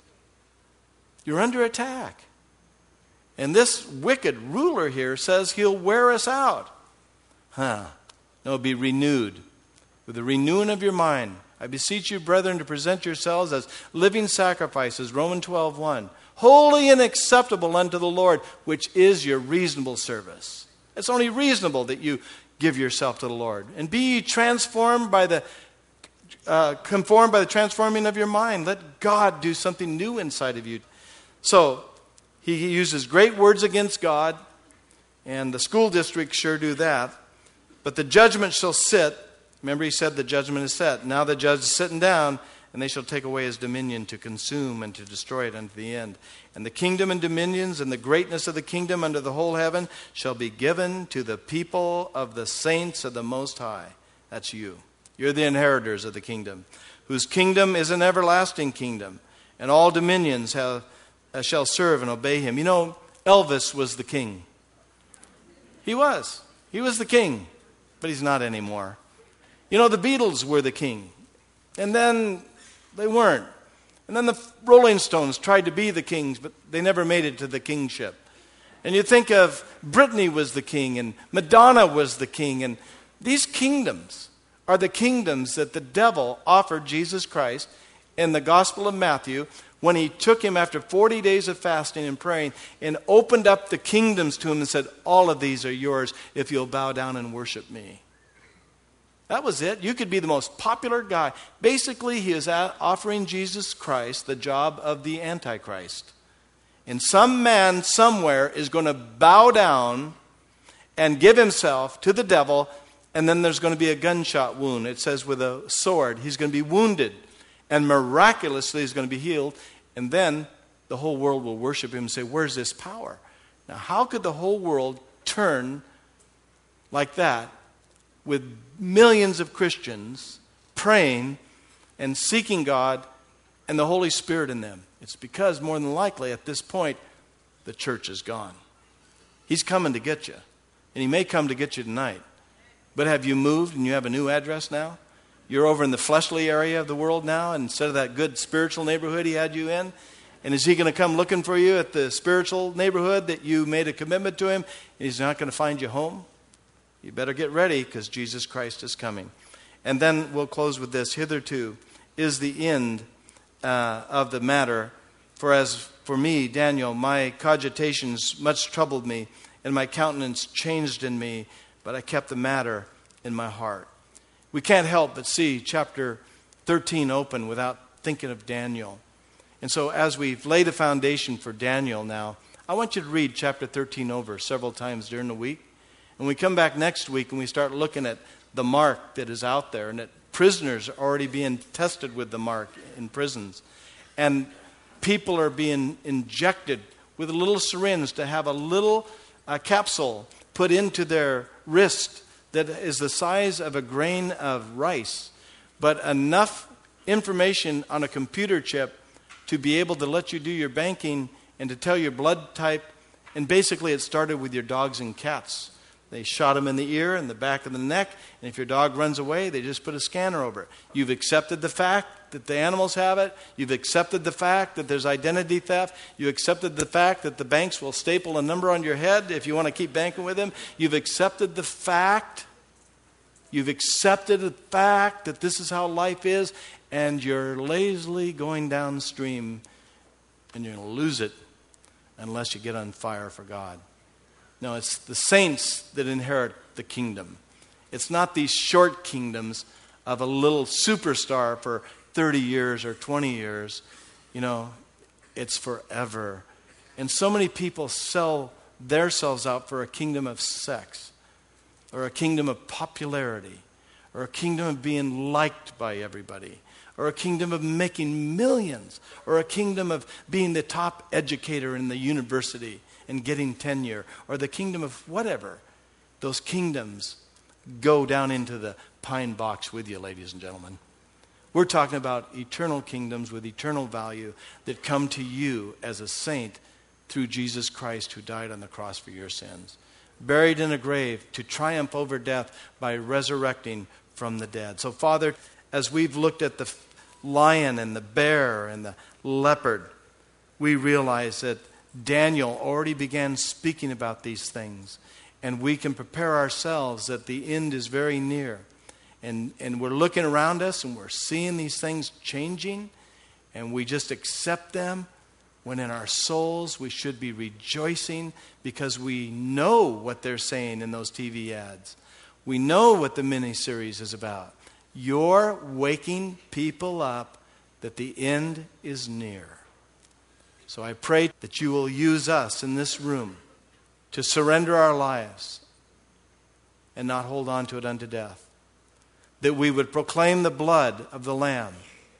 You're under attack. And this wicked ruler here says he'll wear us out. Huh. No, be renewed with the renewing of your mind. I beseech you, brethren, to present yourselves as living sacrifices, Romans twelve one, holy and acceptable unto the Lord, which is your reasonable service. It's only reasonable that you give yourself to the Lord. And be ye transformed by the uh, conformed by the transforming of your mind. Let God do something new inside of you. So, he uses great words against God, and the school districts sure do that. But the judgment shall sit. Remember, he said the judgment is set. Now the judge is sitting down, and they shall take away his dominion to consume and to destroy it unto the end. And the kingdom and dominions and the greatness of the kingdom under the whole heaven shall be given to the people of the saints of the Most High. That's you. You're the inheritors of the kingdom, whose kingdom is an everlasting kingdom, and all dominions have shall serve and obey him. You know, Elvis was the king. He was. He was the king, but he's not anymore. You know, the Beatles were the king, and then they weren't. And then the Rolling Stones tried to be the kings, but they never made it to the kingship. And you think of Britney was the king, and Madonna was the king, and these kingdoms are the kingdoms that the devil offered Jesus Christ in the Gospel of Matthew when he took him after forty days of fasting and praying and opened up the kingdoms to him and said, all of these are yours if you'll bow down and worship me. That was it. You could be the most popular guy. Basically, he is offering Jesus Christ the job of the Antichrist. And some man somewhere is going to bow down and give himself to the devil, and then there's going to be a gunshot wound. It says with a sword. He's going to be wounded, and miraculously he's going to be healed, and then the whole world will worship him and say, where's this power? Now, how could the whole world turn like that with millions of Christians praying and seeking God and the Holy Spirit in them? It's because, more than likely, at this point, the church is gone. He's coming to get you. And he may come to get you tonight. But have you moved and you have a new address now? You're over in the fleshly area of the world now instead of that good spiritual neighborhood he had you in? And is he going to come looking for you at the spiritual neighborhood that you made a commitment to him? And he's not going to find you home? You better get ready because Jesus Christ is coming. And then we'll close with this. Hitherto is the end uh, of the matter. For as for me, Daniel, my cogitations much troubled me, and my countenance changed in me, but I kept the matter in my heart. We can't help but see chapter thirteen open without thinking of Daniel. And so as we've laid a foundation for Daniel now, I want you to read chapter thirteen over several times during the week. And we come back next week and we start looking at the mark that is out there, and that prisoners are already being tested with the mark in prisons. And people are being injected with a little syringe to have a little a capsule put into their wrist that is the size of a grain of rice, but enough information on a computer chip to be able to let you do your banking and to tell your blood type. And basically it started with your dogs and cats. They shot them in the ear and the back of the neck, and if your dog runs away, they just put a scanner over it. You've accepted the fact that the animals have it. You've accepted the fact that there's identity theft. You accepted the fact that the banks will staple a number on your head if you want to keep banking with them. You've accepted the fact, you've accepted the fact that this is how life is, and you're lazily going downstream, and you're going to lose it unless you get on fire for God. No, it's the saints that inherit the kingdom. It's not these short kingdoms of a little superstar for thirty years or twenty years. You know, it's forever. And so many people sell themselves out for a kingdom of sex, or a kingdom of popularity, or a kingdom of being liked by everybody, or a kingdom of making millions, or a kingdom of being the top educator in the university and getting tenure, or the kingdom of whatever. Those kingdoms go down into the pine box with you, ladies and gentlemen. We're talking about eternal kingdoms with eternal value that come to you as a saint through Jesus Christ, who died on the cross for your sins. Buried in a grave to triumph over death by resurrecting from the dead. So, Father, as we've looked at the lion and the bear and the leopard, we realize that Daniel already began speaking about these things, and we can prepare ourselves that the end is very near. And, and we're looking around us and we're seeing these things changing, and we just accept them, when in our souls we should be rejoicing because we know what they're saying in those T V ads. We know what the miniseries is about. You're waking people up that the end is near. So I pray that you will use us in this room to surrender our lives and not hold on to it unto death. That we would proclaim the blood of the Lamb,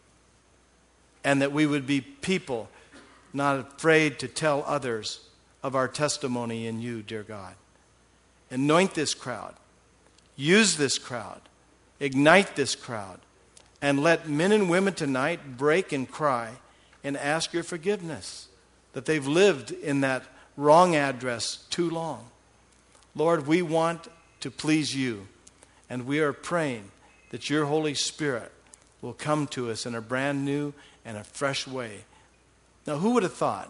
and that we would be people not afraid to tell others of our testimony in you, dear God. Anoint this crowd. Use this crowd. Ignite this crowd. And let men and women tonight break and cry and ask your forgiveness that they've lived in that wrong address too long. Lord, we want to please you, and we are praying that your Holy Spirit will come to us in a brand new and a fresh way. Now, who would have thought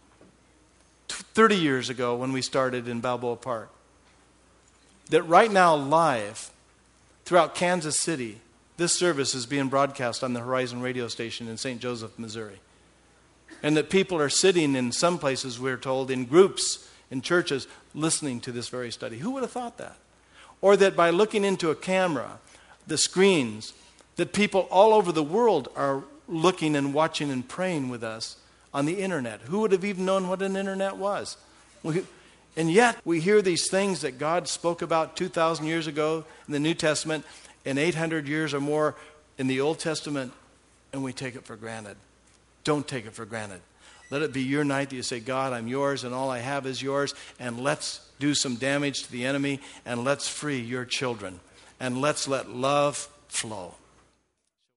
thirty years ago when we started in Balboa Park that right now live throughout Kansas City, this service is being broadcast on the Horizon radio station in Saint Joseph, Missouri. And that people are sitting in some places, we're told, in groups, in churches, listening to this very study. Who would have thought that? Or that by looking into a camera, the screens, that people all over the world are looking and watching and praying with us on the internet. Who would have even known what an internet was? We, and yet we hear these things that God spoke about two thousand years ago in the New Testament and eight hundred years or more in the Old Testament, and we take it for granted. Don't take it for granted. Let it be your night that you say, God, I'm yours and all I have is yours, and let's do some damage to the enemy, and let's free your children, and let's let love flow.